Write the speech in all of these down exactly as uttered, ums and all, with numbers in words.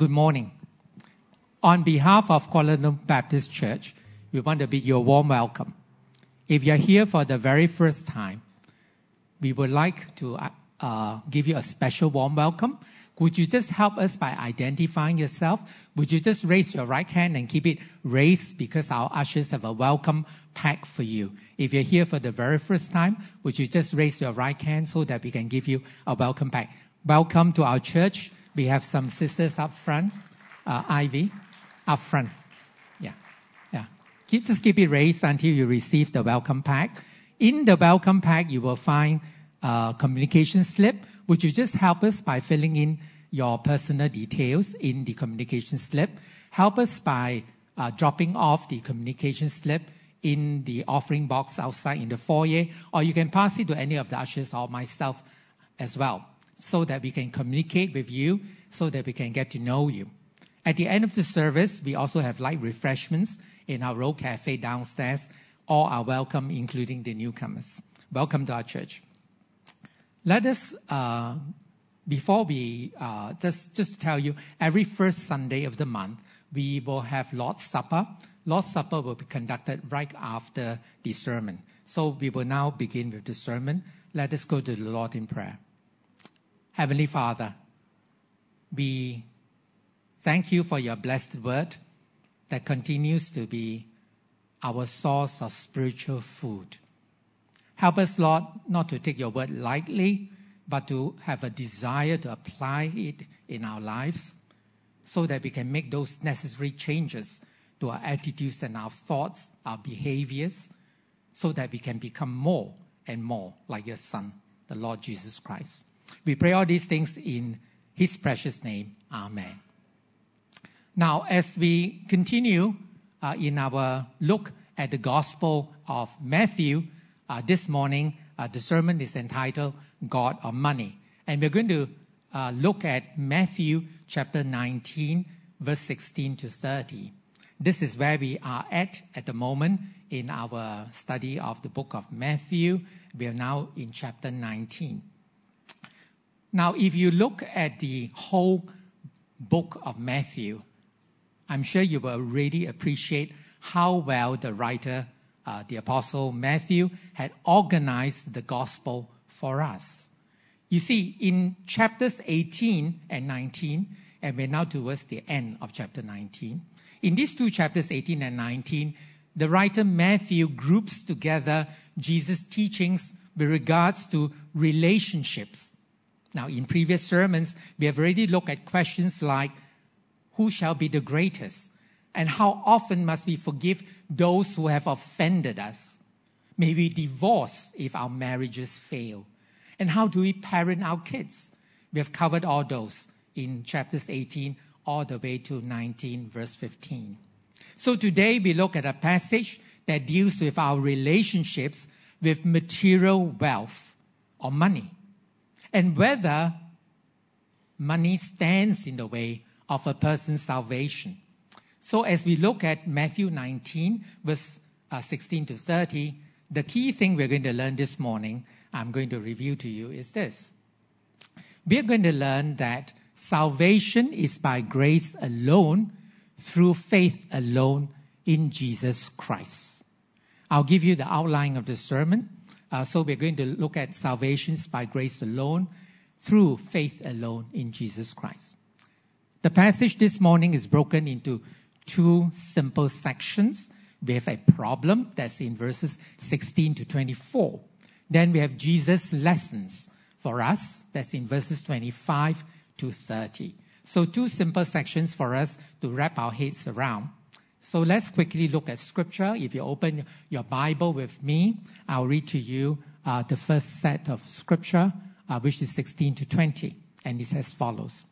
good morning. On behalf of Kuala Lumpur Baptist Church, we want to bid you a warm welcome. If you're here for the very first time, we would like to uh, give you a special warm welcome. Would you just help us by identifying yourself? Would you just raise your right hand and keep it raised because our ushers have a welcome pack for you. If you're here for the very first time, would you just raise your right hand so that we can give you a welcome pack? Welcome to our church. We have some sisters up front. Uh, Ivy, up front. Yeah, yeah. Keep, just keep it raised until you receive the welcome pack. In the welcome pack, you will find a communication slip. Would you just help us by filling in your personal details in the communication slip? Help us by uh, dropping off the communication slip in the offering box outside in the foyer, or you can pass it to any of the ushers or myself as well, so that we can communicate with you, so that we can get to know you. At the end of the service, we also have light refreshments in our Road Cafe downstairs. All are welcome, including the newcomers. Welcome to our church. Let us, uh, before we, uh, just, just to tell you, every first Sunday of the month, we will have Lord's Supper. Lord's Supper will be conducted right after the sermon. So we will now begin with the sermon. Let us go to the Lord in prayer. Heavenly Father, we thank you for your blessed word that continues to be our source of spiritual food. Help us, Lord, not to take your word lightly, but to have a desire to apply it in our lives so that we can make those necessary changes to our attitudes and our thoughts, our behaviors, so that we can become more and more like your Son, the Lord Jesus Christ. We pray all these things in his precious name. Amen. Now, as we continue uh, in our look at the Gospel of Matthew, uh, this morning uh, the sermon is entitled God or Money. And we're going to uh, look at Matthew chapter nineteen, verse sixteen to thirty. This is where we are at at the moment in our study of the book of Matthew. We are now in chapter nineteen. Now, if you look at the whole book of Matthew, I'm sure you will really appreciate how well the writer, uh, the Apostle Matthew, had organized the gospel for us. You see, in chapters eighteen and nineteen, and we're now towards the end of chapter nineteen, in these two chapters, eighteen and nineteen, the writer Matthew groups together Jesus' teachings with regards to relationships. Now, in previous sermons, we have already looked at questions like, who shall be the greatest? And how often must we forgive those who have offended us? May we divorce if our marriages fail? And how do we parent our kids? We have covered all those in chapters eighteen all the way to nineteen, verse fifteen. So today we look at a passage that deals with our relationships with material wealth or money, and whether money stands in the way of a person's salvation. So as we look at Matthew nineteen, verse uh, sixteen to thirty, the key thing we're going to learn this morning, I'm going to review to you, is this. We're going to learn that salvation is by grace alone, through faith alone in Jesus Christ. I'll give you the outline of the sermon. Uh, so we're going to look at salvation by grace alone, through faith alone in Jesus Christ. The passage this morning is broken into two simple sections. We have a problem, that's in verses sixteen to twenty-four. Then we have Jesus' lessons for us, that's in verses twenty-five to thirty. So two simple sections for us to wrap our heads around. So let's quickly look at Scripture. If you open your Bible with me, I'll read to you uh, the first set of Scripture, uh, which is sixteen to twenty. And it says as follows.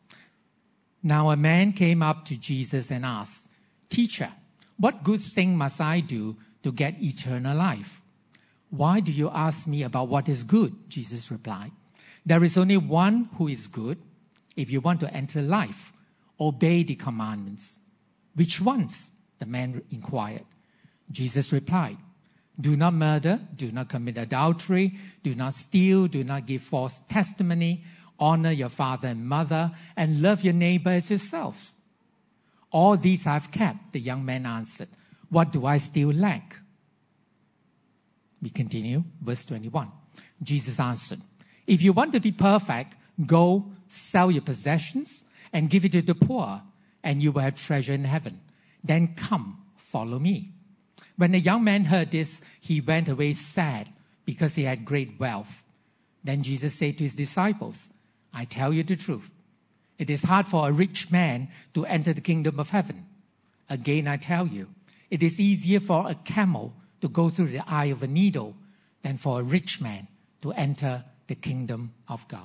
Now a man came up to Jesus and asked, Teacher, what good thing must I do to get eternal life? Why do you ask me about what is good? Jesus replied. There is only one who is good. If you want to enter life, obey the commandments. Which ones? The man inquired. Jesus replied, do not murder, do not commit adultery, do not steal, do not give false testimony, honor your father and mother, and love your neighbor as yourself. All these I've kept, the young man answered. What do I still lack? We continue, verse twenty-one. Jesus answered, if you want to be perfect, go sell your possessions and give it to the poor, and you will have treasure in heaven. Then come, follow me. When the young man heard this, he went away sad because he had great wealth. Then Jesus said to his disciples, I tell you the truth. It is hard for a rich man to enter the kingdom of heaven. Again, I tell you, it is easier for a camel to go through the eye of a needle than for a rich man to enter the kingdom of God.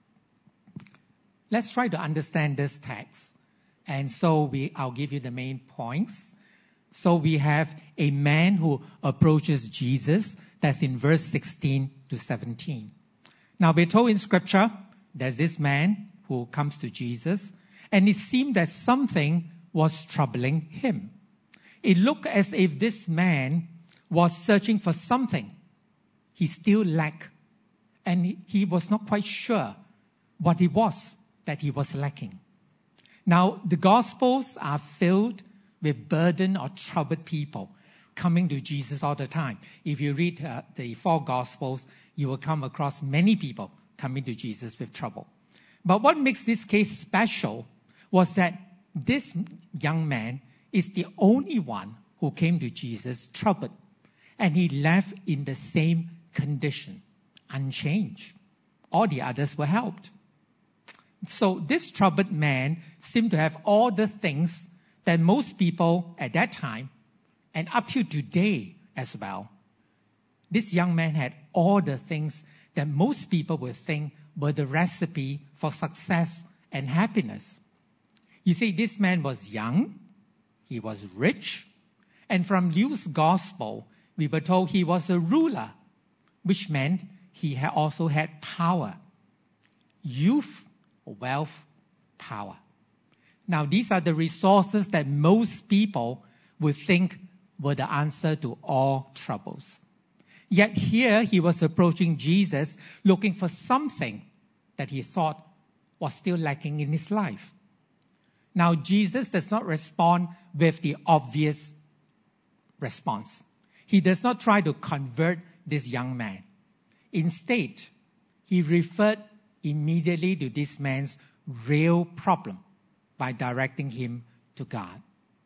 Let's try to understand this text. And so we, I'll give you the main points. So we have a man who approaches Jesus. That's in verse sixteen to seventeen. Now we're told in Scripture, there's this man who comes to Jesus, and it seemed that something was troubling him. It looked as if this man was searching for something. He still lacked, and he, he was not quite sure what it was that he was lacking. Now, the Gospels are filled with burdened or troubled people coming to Jesus all the time. If you read uh, the four Gospels, you will come across many people coming to Jesus with trouble. But what makes this case special was that this young man is the only one who came to Jesus troubled. And he left in the same condition, unchanged. All the others were helped. So this troubled man seemed to have all the things that most people at that time, and up to today as well, this young man had all the things that most people would think were the recipe for success and happiness. You see, this man was young, he was rich, and from Luke's gospel, we were told he was a ruler, which meant he had also had power. Youth, wealth, power. Now, these are the resources that most people would think were the answer to all troubles. Yet here he was approaching Jesus looking for something that he thought was still lacking in his life. Now, Jesus does not respond with the obvious response. He does not try to convert this young man. Instead, he referred immediately to this man's real problem by directing him to God.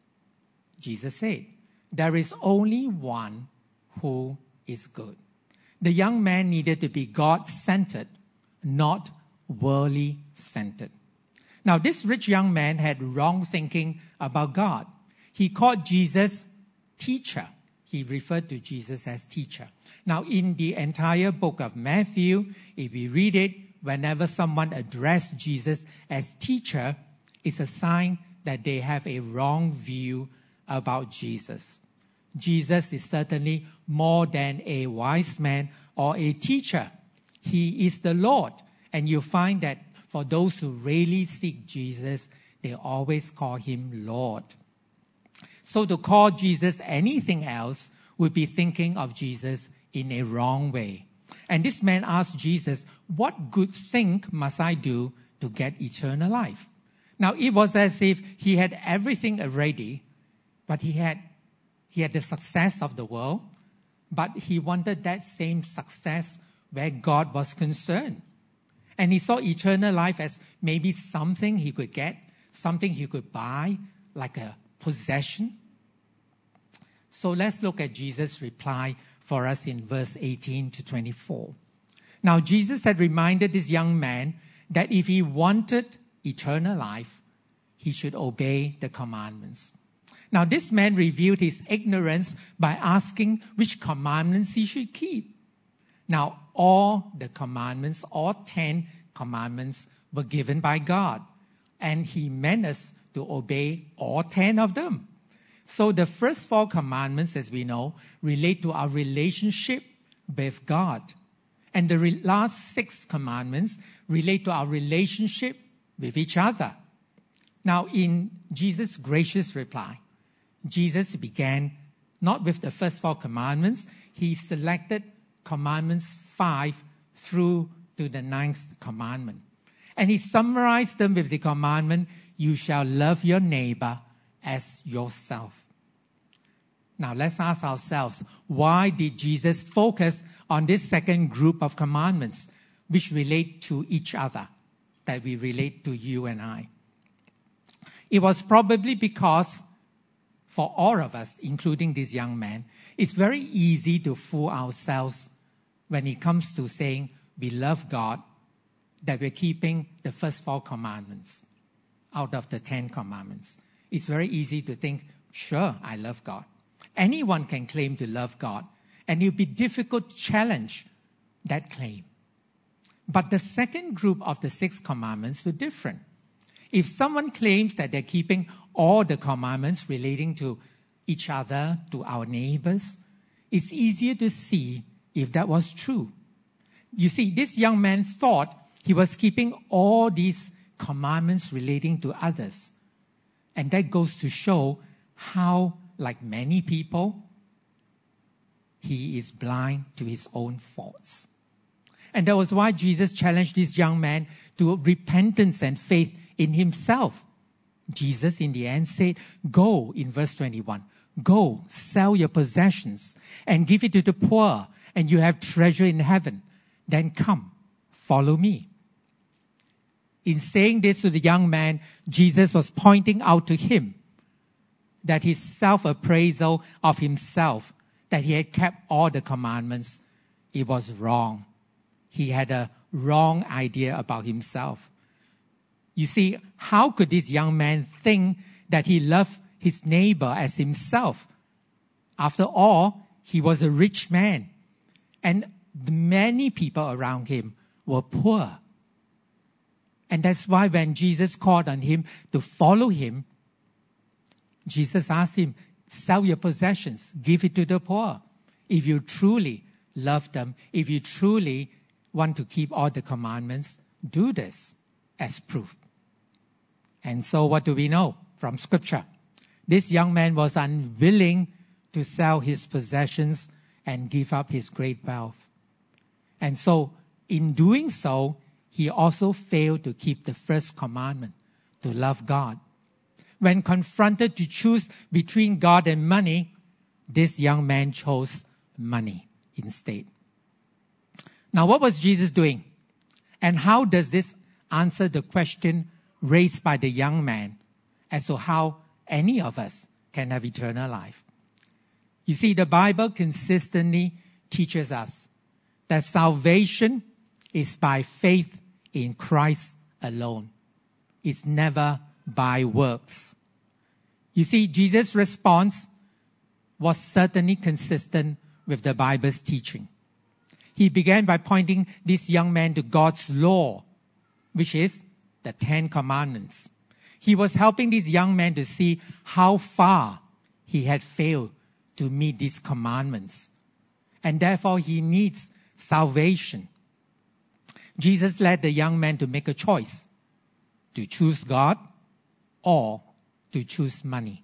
Jesus said, there is only one who is good. The young man needed to be God-centered, not worldly-centered. Now, this rich young man had wrong thinking about God. He called Jesus teacher. He referred to Jesus as teacher. Now, in the entire book of Matthew, if we read it, whenever someone addressed Jesus as teacher, it's a sign that they have a wrong view about Jesus. Jesus is certainly more than a wise man or a teacher. He is the Lord. And you find that for those who really seek Jesus, they always call him Lord. So to call Jesus anything else would be thinking of Jesus in a wrong way. And this man asked Jesus, what good thing must I do to get eternal life? Now, it was as if he had everything already, but he had, he had the success of the world, but he wanted that same success where God was concerned. And he saw eternal life as maybe something he could get, something he could buy, like a possession. So let's look at Jesus' reply for us in verse eighteen to twenty-four. Now, Jesus had reminded this young man that if he wanted eternal life, he should obey the commandments. Now, this man revealed his ignorance by asking which commandments he should keep. Now, all the commandments, all ten commandments were given by God, and he meant us to obey all ten of them. So the first four commandments, as we know, relate to our relationship with God. And the re- last six commandments relate to our relationship with each other. Now, in Jesus' gracious reply, Jesus began not with the first four commandments. He selected commandments five through to the ninth commandment. And he summarized them with the commandment, you shall love your neighbor as yourself. Now let's ask ourselves, why did Jesus focus on this second group of commandments which relate to each other, that we relate to you and I? It was probably because for all of us, including this young man, it's very easy to fool ourselves when it comes to saying we love God, that we're keeping the first four commandments out of the Ten Commandments. It's very easy to think, sure, I love God. Anyone can claim to love God, and it will be difficult to challenge that claim. But the second group of the six commandments were different. If someone claims that they're keeping all the commandments relating to each other, to our neighbors, it's easier to see if that was true. You see, this young man thought he was keeping all these commandments relating to others. And that goes to show how, like many people, he is blind to his own faults. And that was why Jesus challenged this young man to repentance and faith in himself. Jesus, in the end, said, go, in verse twenty-one, go, sell your possessions and give it to the poor, and you have treasure in heaven. Then come, follow me. In saying this to the young man, Jesus was pointing out to him that his self-appraisal of himself, that he had kept all the commandments, it was wrong. He had a wrong idea about himself. You see, how could this young man think that he loved his neighbor as himself? After all, he was a rich man, and many people around him were poor. And that's why when Jesus called on him to follow him, Jesus asked him, sell your possessions, give it to the poor. If you truly love them, if you truly want to keep all the commandments, do this as proof. And so what do we know from Scripture? This young man was unwilling to sell his possessions and give up his great wealth. And so in doing so, he also failed to keep the first commandment, to love God. When confronted to choose between God and money, this young man chose money instead. Now, what was Jesus doing? And how does this answer the question raised by the young man as to how any of us can have eternal life? You see, the Bible consistently teaches us that salvation is by faith in Christ alone. It's never by works. You see, Jesus' response was certainly consistent with the Bible's teaching. He began by pointing this young man to God's law, which is the Ten Commandments. He was helping this young man to see how far he had failed to meet these commandments. And therefore, he needs salvation. Jesus led the young man to make a choice, to choose God or to choose money.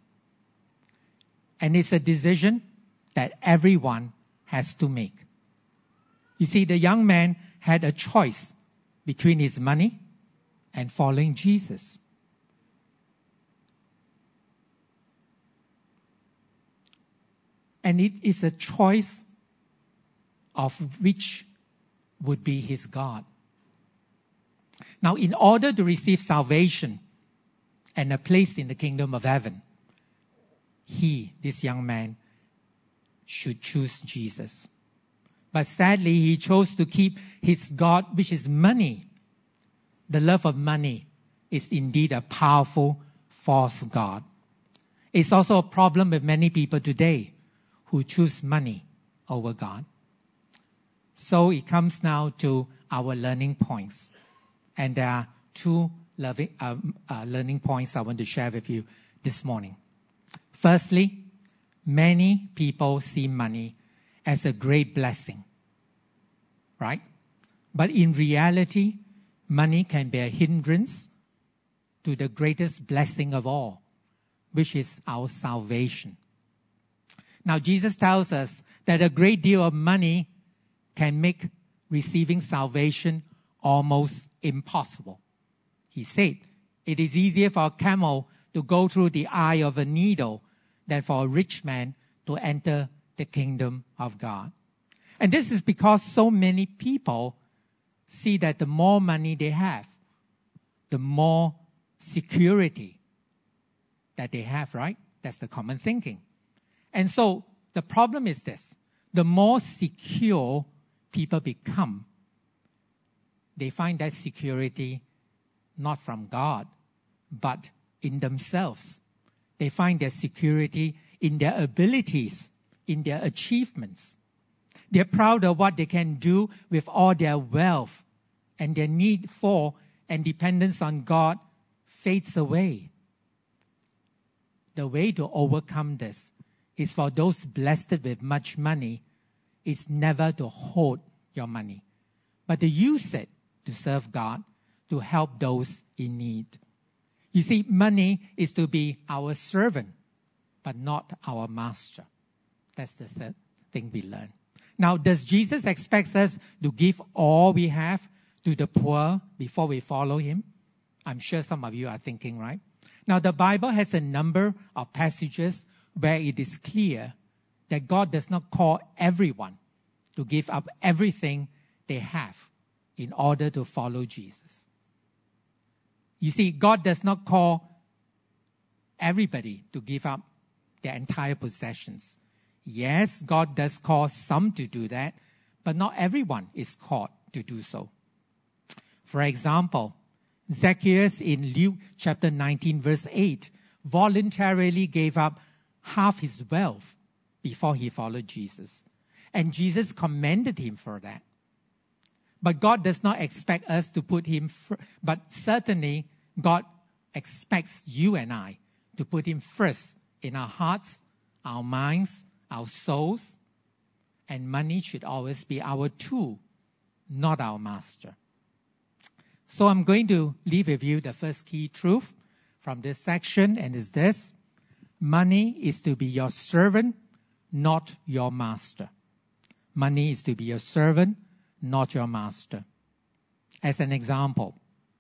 And it's a decision that everyone has to make. You see, the young man had a choice between his money and following Jesus. And it is a choice of which would be his God. Now, in order to receive salvation and a place in the kingdom of heaven, he, this young man, should choose Jesus. But sadly, he chose to keep his God, which is money. The love of money is indeed a powerful false god. It's also a problem with many people today who choose money over God. So it comes now to our learning points. And there are two loving, uh, uh, learning points I want to share with you this morning. Firstly, many people see money as a great blessing, right? But in reality, money can be a hindrance to the greatest blessing of all, which is our salvation. Now, Jesus tells us that a great deal of money can make receiving salvation almost impossible. He said, it is easier for a camel to go through the eye of a needle than for a rich man to enter the kingdom of God. And this is because so many people see that the more money they have, the more security that they have, right? That's the common thinking. And so the problem is this. The more secure people become, they find that security not from God, but in themselves. They find their security in their abilities, in their achievements. They're proud of what they can do with all their wealth, and their need for and dependence on God fades away. The way to overcome this is for those blessed with much money is never to hoard your money, but to use it to serve God, to help those in need. You see, money is to be our servant, but not our master. That's the third thing we learn. Now, does Jesus expect us to give all we have to the poor before we follow him? I'm sure some of you are thinking, right? Now, the Bible has a number of passages where it is clear that God does not call everyone to give up everything they have in order to follow Jesus. You see, God does not call everybody to give up their entire possessions. Yes, God does call some to do that, but not everyone is called to do so. For example, Zacchaeus in Luke chapter nineteen, verse eight, voluntarily gave up half his wealth before he followed Jesus. And Jesus commended him for that. But God does not expect us to put him, fr- but certainly God expects you and I to put him first in our hearts, our minds, our souls, and money should always be our tool, not our master. So I'm going to leave with you the first key truth from this section, and is this: money is to be your servant, not your master. Money is to be your servant, not your master. As an example,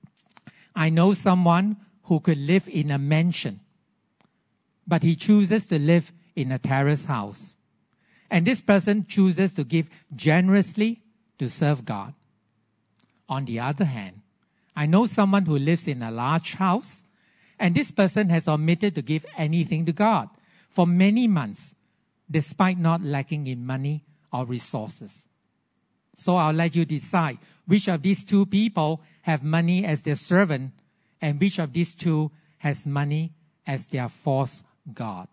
I know someone who could live in a mansion, but he chooses to live in a terrace house. And this person chooses to give generously to serve God. On the other hand, I know someone who lives in a large house, and this person has omitted to give anything to God for many months, despite not lacking in money or resources. So I'll let you decide which of these two people have money as their servant, and which of these two has money as their false god.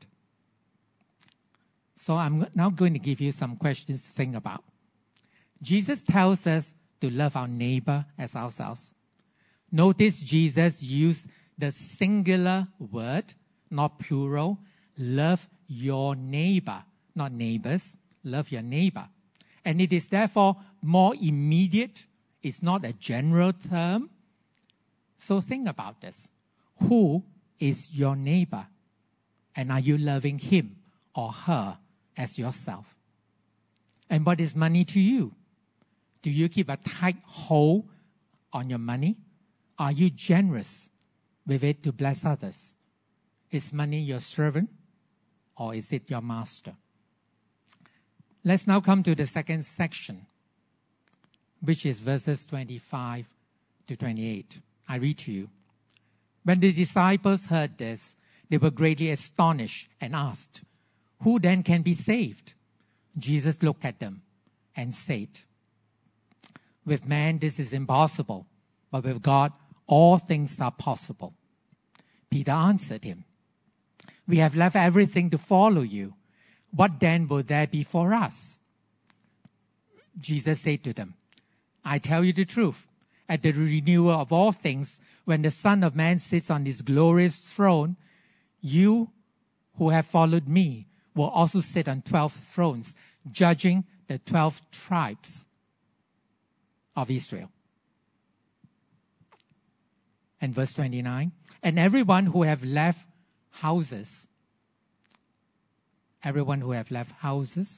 So I'm now going to give you some questions to think about. Jesus tells us to love our neighbor as ourselves. Notice Jesus used the singular word, not plural. Love your neighbor, not neighbors. Love your neighbor. And it is therefore more immediate. It's not a general term. So think about this. Who is your neighbor? And are you loving him or her as yourself? And what is money to you? Do you keep a tight hold on your money? Are you generous with it to bless others? Is money your servant or is it your master? Let's now come to the second section, which is verses twenty-five to twenty-eight. I read to you. When the disciples heard this, they were greatly astonished and asked, "Who then can be saved?" Jesus looked at them and said, "With man this is impossible, but with God all things are possible." Peter answered him, "We have left everything to follow you. What then will there be for us?" Jesus said to them, "I tell you the truth. At the renewal of all things, when the Son of Man sits on his glorious throne, you who have followed me will also sit on twelve thrones, judging the twelve tribes of Israel." And verse twenty-nine, "And everyone who have left houses, everyone who have left houses,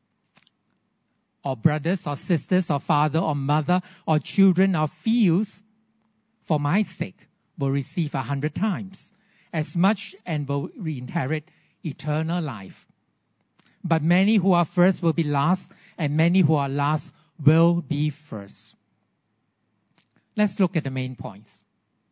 or brothers or sisters or father or mother or children or fields for my sake will receive a hundred times as much and will inherit eternal life. But many who are first will be last, and many who are last will be first. Let's look at the main points.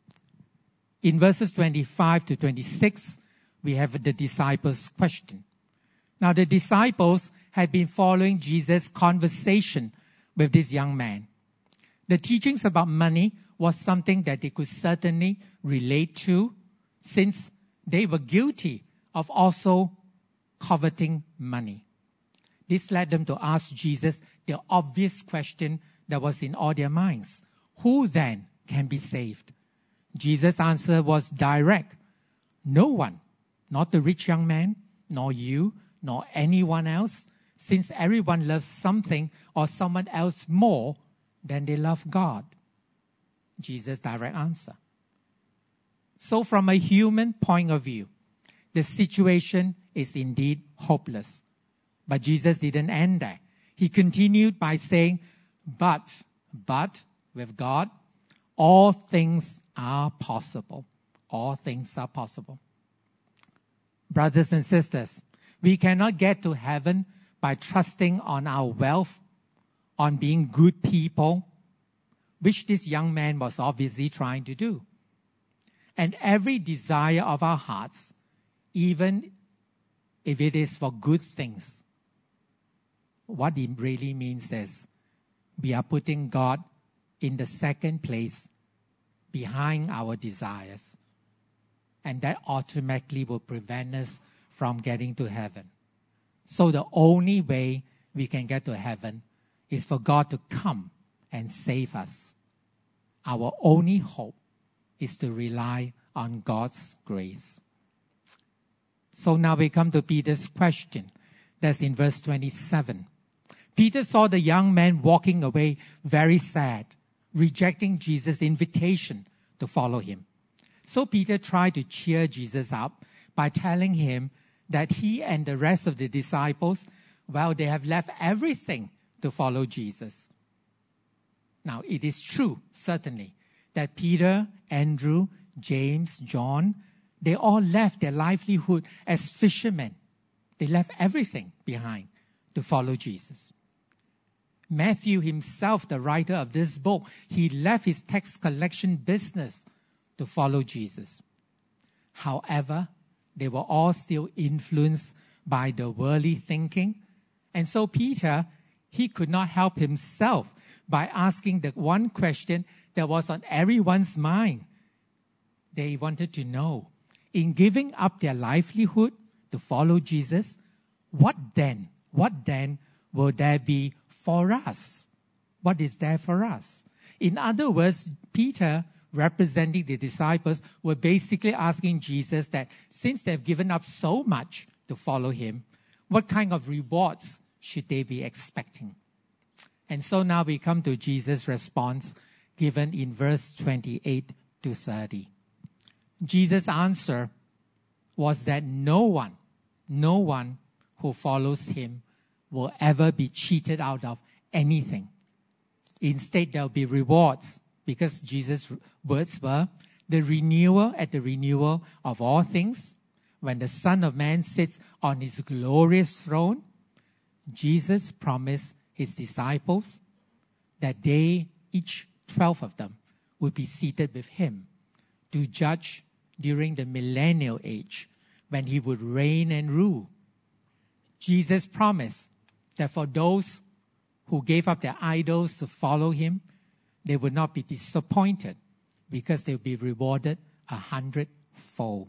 In verses twenty-five to twenty-six, we have the disciples' question. Now, the disciples had been following Jesus' conversation with this young man. The teachings about money was something that they could certainly relate to, since they were guilty of also coveting money. This led them to ask Jesus the obvious question that was in all their minds. Who then can be saved? Jesus' answer was direct. No one, not the rich young man, nor you, nor anyone else, since everyone loves something or someone else more than they love God. Jesus' direct answer. So from a human point of view, the situation is indeed hopeless. But Jesus didn't end there. He continued by saying, but, but, with God, all things are possible. All things are possible. Brothers and sisters, we cannot get to heaven by trusting on our wealth, on being good people, which this young man was obviously trying to do. And every desire of our hearts, even if it is for good things, what it really means is we are putting God in the second place behind our desires. And that automatically will prevent us from getting to heaven. So the only way we can get to heaven is for God to come and save us. Our only hope is to rely on God's grace. So now we come to Peter's question. That's in verse twenty-seven. Peter saw the young man walking away very sad, rejecting Jesus' invitation to follow him. So Peter tried to cheer Jesus up by telling him that he and the rest of the disciples, well, they have left everything to follow Jesus. Now, it is true, certainly, that Peter, Andrew, James, John, they all left their livelihood as fishermen. They left everything behind to follow Jesus. Matthew himself, the writer of this book, he left his tax collection business to follow Jesus. However, they were all still influenced by the worldly thinking. And so Peter, he could not help himself by asking the one question that was on everyone's mind. They wanted to know, in giving up their livelihood to follow Jesus, what then? What then will there be for us? What is there for us? In other words, Peter, representing the disciples, were basically asking Jesus that since they've given up so much to follow him, what kind of rewards should they be expecting? And so now we come to Jesus' response given in verse twenty-eight to thirty. Jesus' answer was that no one, no one who follows him will ever be cheated out of anything. Instead, there will be rewards, because Jesus' words were, the renewal at the renewal of all things. When the Son of Man sits on his glorious throne, Jesus promised his disciples that they, each twelve of them, would be seated with him to judge during the millennial age when he would reign and rule. Jesus promised that for those who gave up their idols to follow him, they would not be disappointed because they will be rewarded a hundredfold.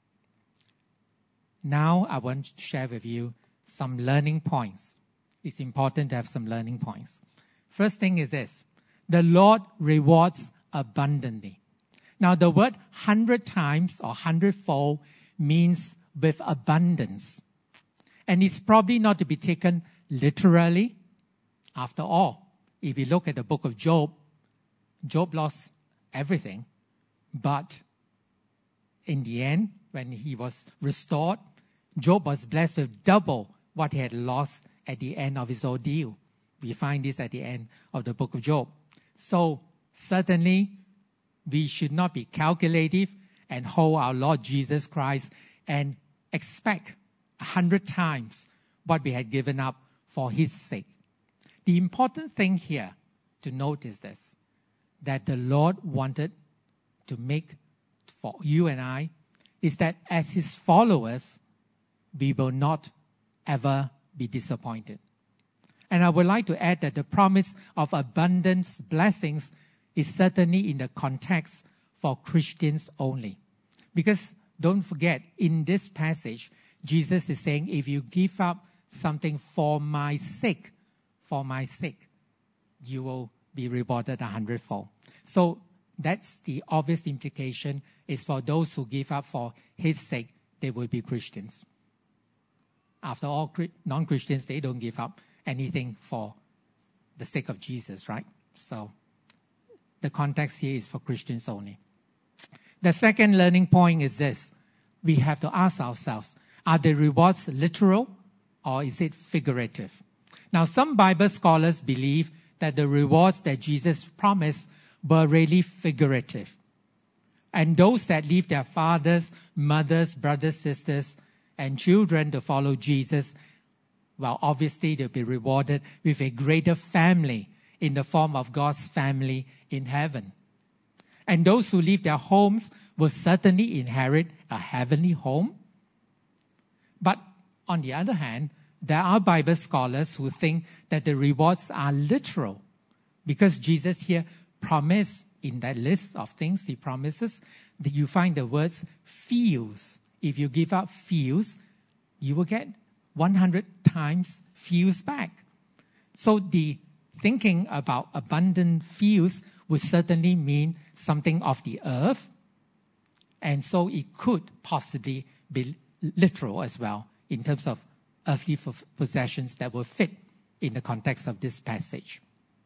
Now I want to share with you some learning points. It's important to have some learning points. First thing is this: the Lord rewards abundantly. Now the word hundred times or hundredfold means with abundance. And it's probably not to be taken literally. After all, if you look at the book of Job, Job lost everything. But in the end, when he was restored, Job was blessed with double what he had lost at the end of his ordeal. We find this at the end of the book of Job. So certainly, we should not be calculative and hold our Lord Jesus Christ and expect a hundred times what we had given up for his sake. The important thing here to note is this, that the Lord wanted to make for you and I is that as his followers, we will not ever be disappointed. And I would like to add that the promise of abundance blessings is certainly in the context for Christians only. Because don't forget, in this passage, Jesus is saying, if you give up something for my sake, for my sake, you will be rewarded a hundredfold. So that's the obvious implication, is for those who give up for his sake, they will be Christians. After all, non-Christians, they don't give up anything for the sake of Jesus, right? So the context here is for Christians only. The second learning point is this. We have to ask ourselves, are the rewards literal or is it figurative? Now, some Bible scholars believe that the rewards that Jesus promised were really figurative. And those that leave their fathers, mothers, brothers, sisters, and children to follow Jesus, well, obviously they'll be rewarded with a greater family in the form of God's family in heaven. And those who leave their homes will certainly inherit a heavenly home. But on the other hand, there are Bible scholars who think that the rewards are literal, because Jesus here promised, in that list of things he promises, that you find the words fields. If you give up fields, you will get one hundred times fields back. So the thinking about abundant fields would certainly mean something of the earth. And so it could possibly be literal as well in terms of earthly possessions that will fit in the context of this passage.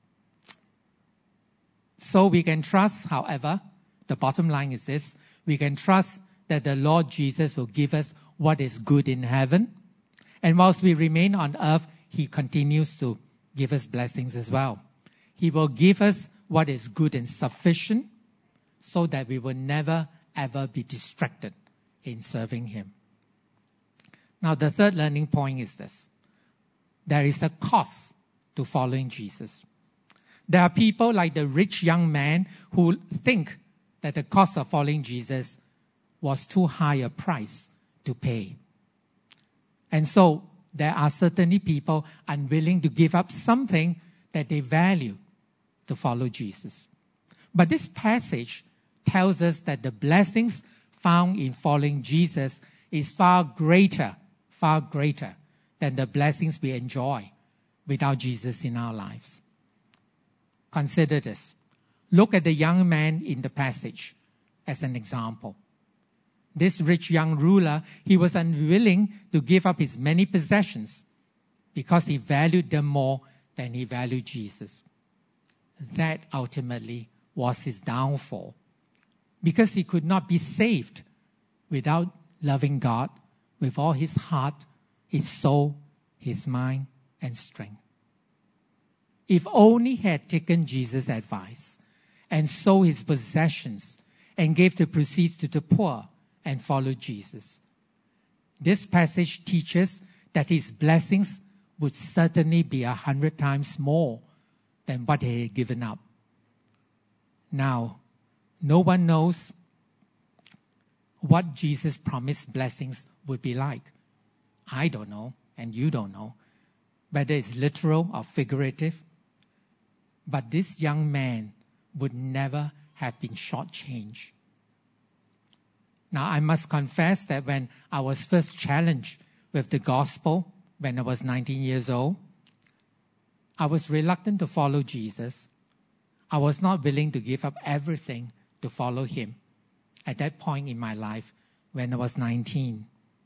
So we can trust, however, the bottom line is this, we can trust that the Lord Jesus will give us what is good in heaven. And whilst we remain on earth, he continues to give us blessings as well. He will give us what is good and sufficient so that we will never, ever be distracted in serving him. Now, the third learning point is this. There is a cost to following Jesus. There are people like the rich young man who think that the cost of following Jesus was too high a price to pay. And so there are certainly people unwilling to give up something that they value to follow Jesus. But this passage tells us that the blessings found in following Jesus is far greater, far greater than the blessings we enjoy without Jesus in our lives. Consider this. Look at the young man in the passage as an example. This rich young ruler, he was unwilling to give up his many possessions because he valued them more than he valued Jesus. That ultimately was his downfall, because he could not be saved without loving God with all his heart, his soul, his mind, and strength. If only he had taken Jesus' advice and sold his possessions and gave the proceeds to the poor and followed Jesus. This passage teaches that his blessings would certainly be a hundred times more than what he had given up. Now, no one knows what Jesus' promised blessings would be like. I don't know, and you don't know, whether it's literal or figurative. But this young man would never have been shortchanged. Now, I must confess that when I was first challenged with the gospel, when I was nineteen years old, I was reluctant to follow Jesus. I was not willing to give up everything to follow him at that point in my life when I was nineteen.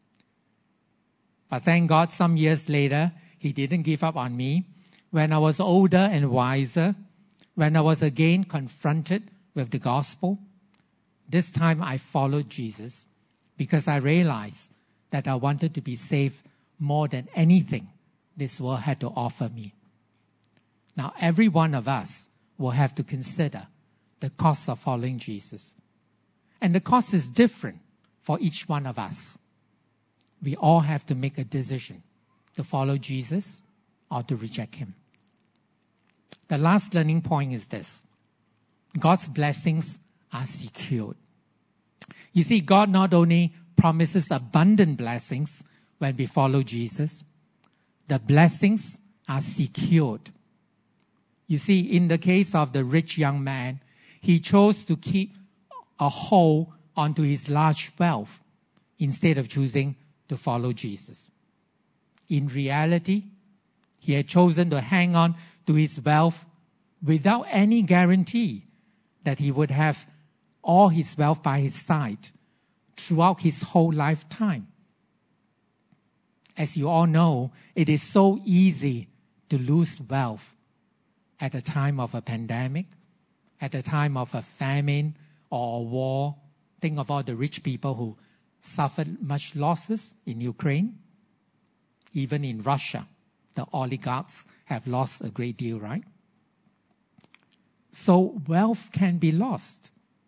But thank God, some years later, he didn't give up on me. When I was older and wiser, when I was again confronted with the gospel, this time I followed Jesus because I realized that I wanted to be saved more than anything this world had to offer me. Now, every one of us will have to consider the cost of following Jesus. And the cost is different for each one of us. We all have to make a decision to follow Jesus or to reject him. The last learning point is this. God's blessings are secured. You see, God not only promises abundant blessings when we follow Jesus, the blessings are secured. You see, in the case of the rich young man, he chose to keep a hold onto his large wealth instead of choosing to follow Jesus. In reality, he had chosen to hang on to his wealth without any guarantee that he would have all his wealth by his side throughout his whole lifetime. As you all know, it is so easy to lose wealth at a time of a pandemic, at a time of a famine or a war. Think of all the rich people who suffered much losses in Ukraine. Even in Russia, the oligarchs have lost a great deal, right? So wealth can be lost.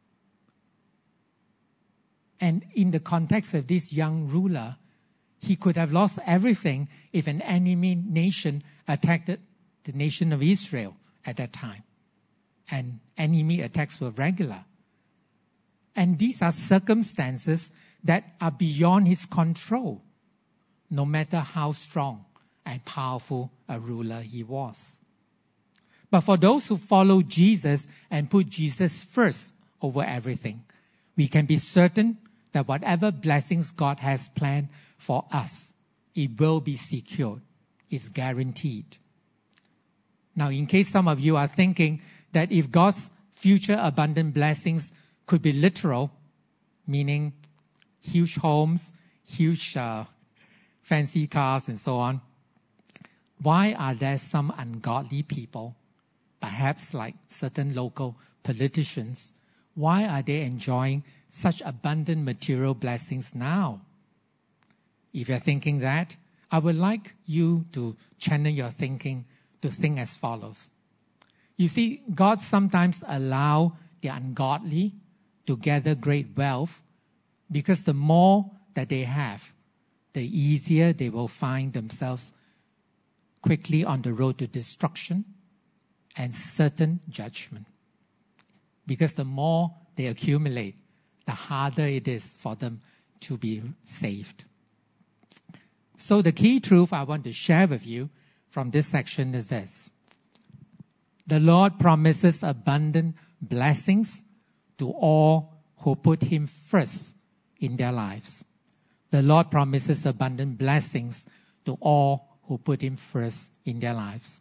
And in the context of this young ruler, he could have lost everything if an enemy nation attacked the nation of Israel at that time. And enemy attacks were regular. And these are circumstances that are beyond his control, no matter how strong and powerful a ruler he was. But for those who follow Jesus and put Jesus first over everything, we can be certain that whatever blessings God has planned for us, it will be secured. It's guaranteed. Now, in case some of you are thinking that if God's future abundant blessings could be literal, meaning huge homes, huge uh, fancy cars, and so on, why are there some ungodly people, perhaps like certain local politicians, why are they enjoying such abundant material blessings now? If you're thinking that, I would like you to channel your thinking to think as follows. You see, God sometimes allows the ungodly to gather great wealth because the more that they have, the easier they will find themselves quickly on the road to destruction and certain judgment. Because the more they accumulate, the harder it is for them to be saved. So the key truth I want to share with you from this section is this. The Lord promises abundant blessings to all who put him first in their lives. The Lord promises abundant blessings to all who put him first in their lives.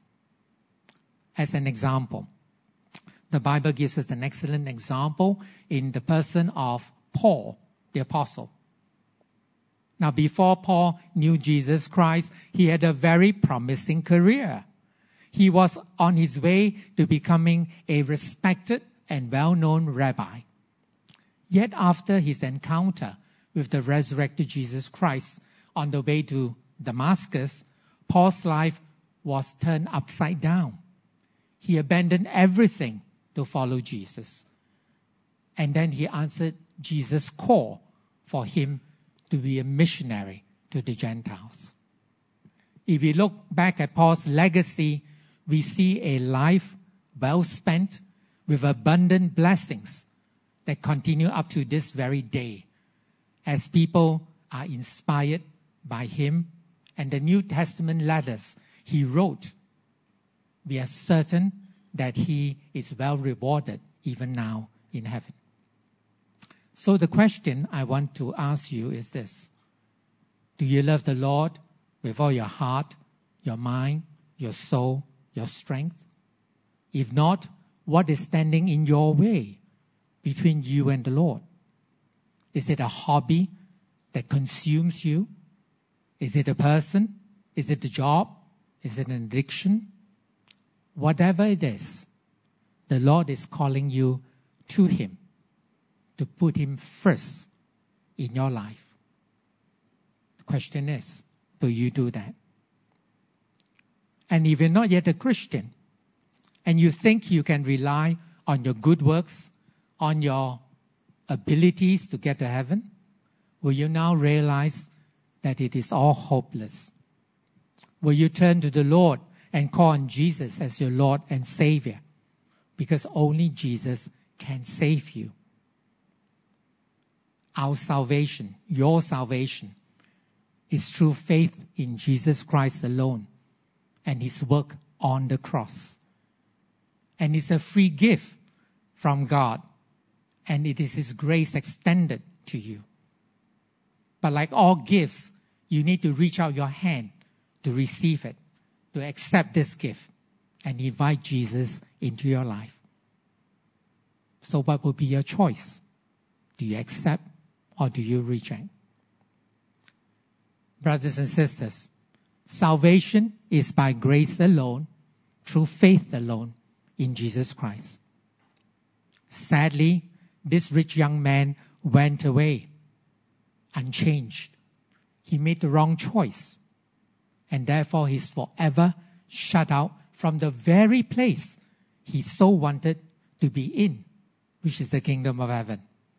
As an example, the Bible gives us an excellent example in the person of Paul, the apostle. Now, before Paul knew Jesus Christ, he had a very promising career. He was on his way to becoming a respected and well-known rabbi. Yet after his encounter with the resurrected Jesus Christ on the way to Damascus, Paul's life was turned upside down. He abandoned everything to follow Jesus. And then he answered Jesus' call for him to be a missionary to the Gentiles. If we look back at Paul's legacy, we see a life well spent with abundant blessings that continue up to this very day as people are inspired by him and the New Testament letters he wrote. We are certain that he is well rewarded even now in heaven. So the question I want to ask you is this. Do you love the Lord with all your heart, your mind, your soul, your strength? If not, what is standing in your way between you and the Lord? Is it a hobby that consumes you? Is it a person? Is it a job? Is it an addiction? Whatever it is, the Lord is calling you to him, to put him first in your life. The question is, do you do that? And if you're not yet a Christian, and you think you can rely on your good works, on your abilities to get to heaven? Will you now realize that it is all hopeless? Will you turn to the Lord and call on Jesus as your Lord and Savior? Because only Jesus can save you. Our salvation, your salvation, is through faith in Jesus Christ alone and His work on the cross. And it's a free gift from God, and it is His grace extended to you. But like all gifts, you need to reach out your hand to receive it, to accept this gift, and invite Jesus into your life. So what will be your choice? Do you accept or do you reject? Brothers and sisters, salvation is by grace alone, through faith alone, in Jesus Christ. Sadly, this rich young man went away unchanged. He made the wrong choice, and therefore he's forever shut out from the very place he so wanted to be in, which is the kingdom of heaven.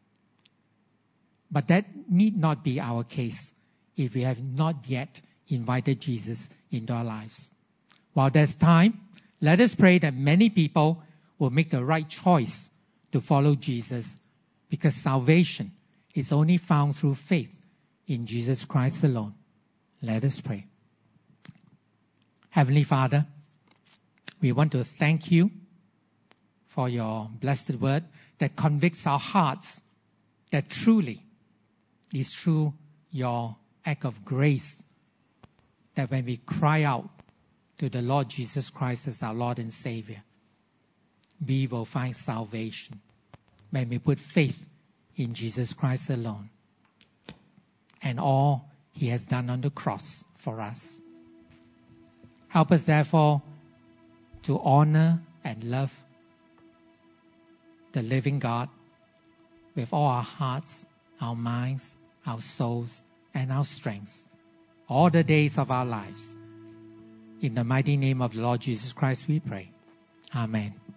But that need not be our case if we have not yet invited Jesus into our lives. While there's time, let us pray that many people will make the right choice to follow Jesus, because salvation is only found through faith in Jesus Christ alone. Let us pray. Heavenly Father, we want to thank you for your blessed word that convicts our hearts that truly is through your act of grace that when we cry out to the Lord Jesus Christ as our Lord and Savior, we will find salvation when we put faith in Jesus Christ alone and all He has done on the cross for us. Help us, therefore, to honor and love the living God with all our hearts, our minds, our souls, and our strengths, all the days of our lives. In the mighty name of the Lord Jesus Christ we pray. Amen.